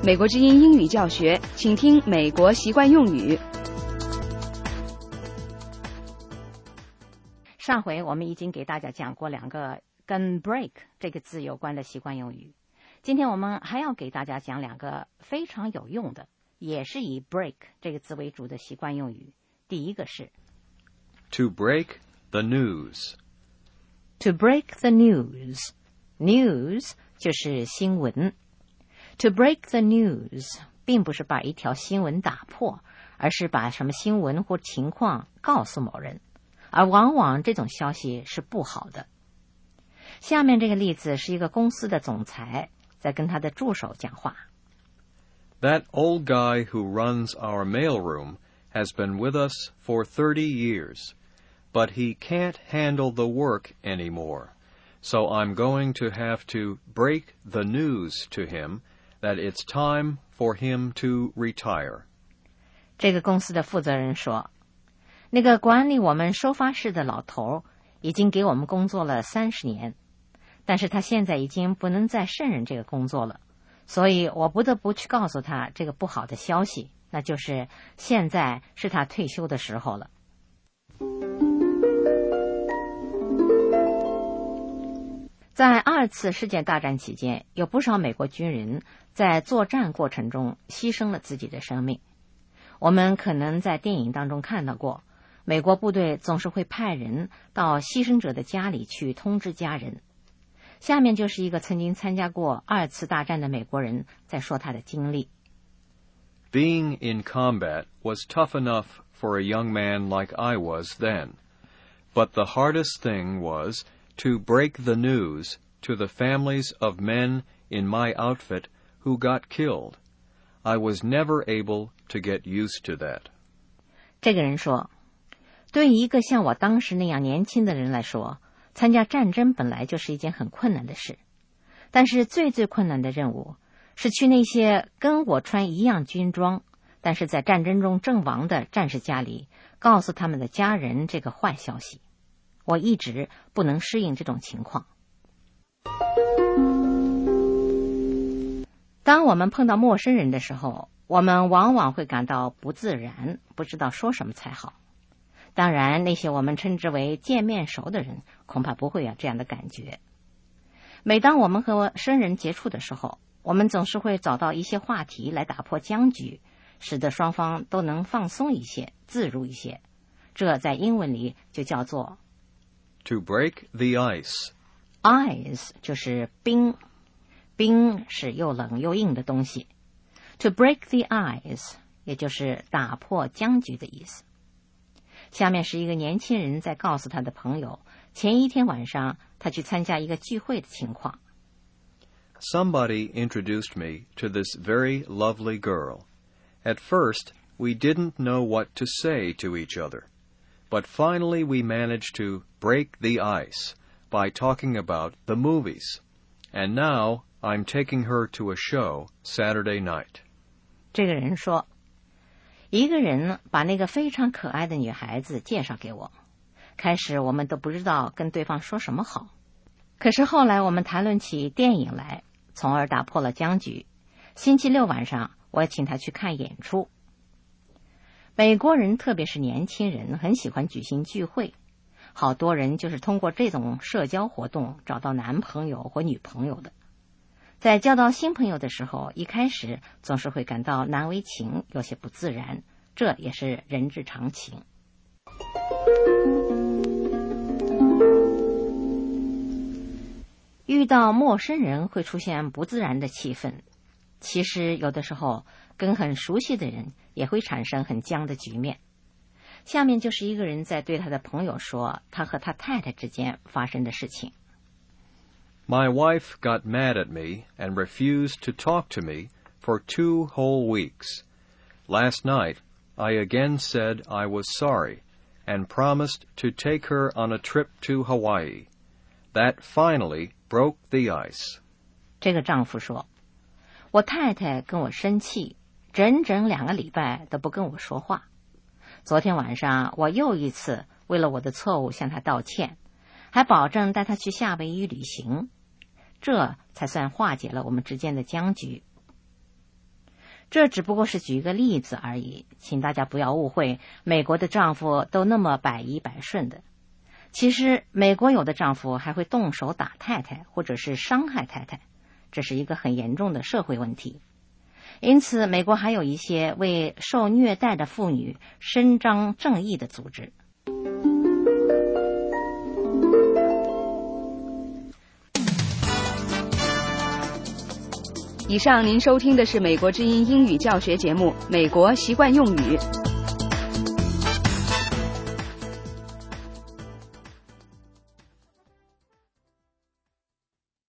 美国之音英语教学，请听美国习惯用语。 上回我们已经给大家讲过两个跟 break 这个字有关的习惯用语，今天我们还要给大家讲两个非常有用的，也是以 break 这个字为主的习惯用语。第一个是 To break the news. To break the news. News 就是新闻。To break the news 并不是把一条新闻打破，而是把什么新闻或情况告诉某人，而往往这种消息是不好的。下面这个例子是一个公司的总裁在跟他的助手讲话。 That old guy who runs our mailroom has been with us for 30 years, but he can't handle the work anymore. So I'm going to have to break the news to him that it's time for him to retire. 这个公司的负责人说，那个管理我们收发室的老头已经给我们工作了30年，但是他现在已经不能再胜任这个工作了，所以我不得不去告诉他这个不好的消息，那就是现在是他退休的时候了。在2次世界大战期间，有不少美国军人在作战过程中牺牲了自己的生命。我们可能在电影当中看到过，美国部队总是会派人到牺牲者的家里去通知家人。下面就是一个曾经参加过2次大战的美国人在说他的经历。 Being in combat was tough enough for a young man like I was then, but the hardest thing was to break the news to the families of men in my outfit who got killed. I was never able to get used to that. 这个人说，对于一个像我当时那样年轻的人来说，参加战争本来就是一件很困难的事，但是最困难的任务是去那些跟我穿一样军装，但是在战争中阵亡的战士家里，告诉他们的家人这个坏消息。我一直不能适应这种情况。当我们碰到陌生人的时候，我们往往会感到不自然，不知道说什么才好。当然，那些我们称之为见面熟的人，恐怕不会有这样的感觉。每当我们和生人接触的时候，我们总是会找到一些话题来打破僵局，使得双方都能放松一些，自如一些。这在英文里就叫做 To break the ice. Ice 就是冰，冰是又冷又硬的东西。To break the ice 也就是打破僵局的意思。下面是一个年轻人在告诉他的朋友，前一天晚上他去参加一个聚会的情况。 Somebody introduced me to this very lovely girl. At first, we didn't know what to say to each other, but finally we managed to break the ice by talking about the movies. And now I'm taking her to a show Saturday night. 这个人说，一个人把那个非常可爱的女孩子介绍给我，开始我们都不知道跟对方说什么好，可是后来我们谈论起电影来，从而打破了僵局。星期六晚上我请他去看演出。美国人特别是年轻人很喜欢举行聚会，好多人就是通过这种社交活动找到男朋友或女朋友的。在交到新朋友的时候，一开始总是会感到难为情，有些不自然，这也是人之常情。遇到陌生人会出现不自然的气氛，其实有的时候跟很熟悉的人也会产生很僵的局面。下面就是一个人在对他的朋友说他和他太太之间发生的事情。 My wife got mad at me and refused to talk to me for 2 whole weeks. Last night, I again said I was sorry and promised to take her on a trip to Hawaii. That finally broke the ice. 这个丈夫说，我太太跟我生气，整整2个礼拜都不跟我说话。昨天晚上我又一次为了我的错误向她道歉，还保证带她去夏威夷旅行，这才算化解了我们之间的僵局。 这只不过是举一个例子而已，请大家不要误会，美国的丈夫都那么百依百顺的。其实美国有的丈夫还会动手打太太，或者是伤害太太，这是一个很严重的社会问题。因此美国还有一些为受虐待的妇女伸张正义的组织。 以上您收听的是美国之音英语教学节目《美国习惯用语》。